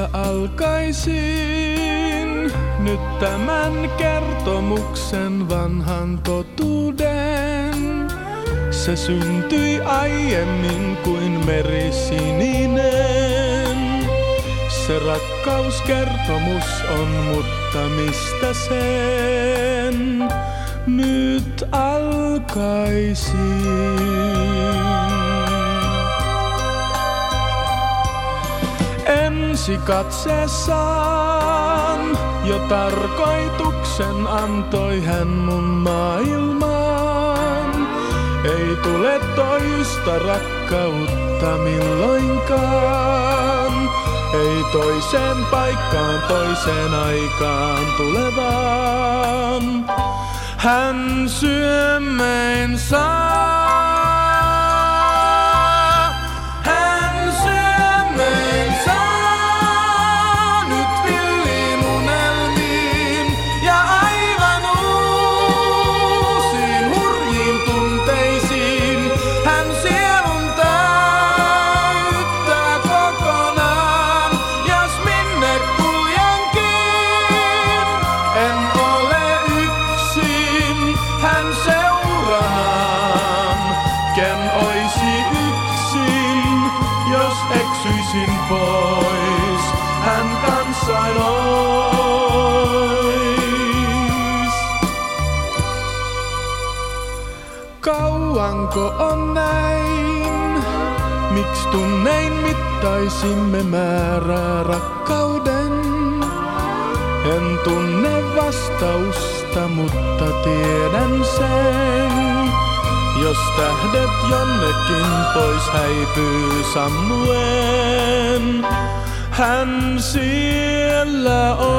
Mistä alkaisin nyt tämän kertomuksen vanhan totuuden? Se syntyi aiemmin kuin merisininen. Se rakkauskertomus on, mutta mistä sen nyt alkaisin? Ensi katseessaan jo tarkoituksen antoi hän mun maailmaan. Ei tule toista rakkautta milloinkaan. Ei toiseen paikkaan, toiseen aikaan tulevaan. Hän syömeen saa. Eksyisin pois, hän kanssain ois. Kauanko on näin? Miks tunnein mittaisimme määrää rakkauden? En tunne vastausta, mutta tiedän sen. Jos tähdet jonnekin pois häipyy sammuen, hän siellä on.